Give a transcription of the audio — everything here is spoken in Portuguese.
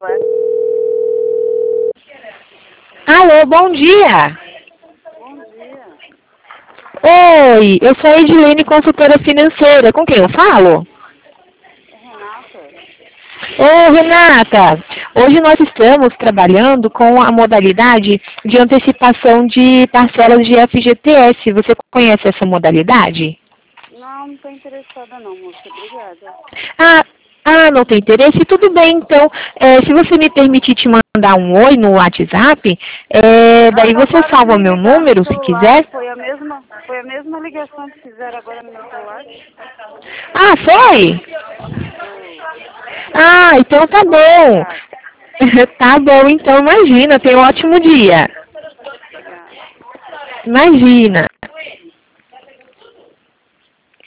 Alô, bom dia. Bom dia. Oi, eu sou a Edilene, consultora financeira. Com quem eu falo? É Renata? Ô, Renata, hoje nós estamos trabalhando com a modalidade de antecipação de parcelas de FGTS. Você conhece essa modalidade? Não estou interessada não, moça. Obrigada. Ah, não tem interesse? Tudo bem, então. Se você me permitir te mandar um oi no WhatsApp, daí você Acabaram de salva me meu ligar no número, se celular. quiser. Foi a mesma ligação que fizeram agora no meu celular. Ah, foi? Foi. Ah, então tá Muito bom. obrigada. Tá bom, então imagina, tenha um ótimo dia. Obrigada. Imagina.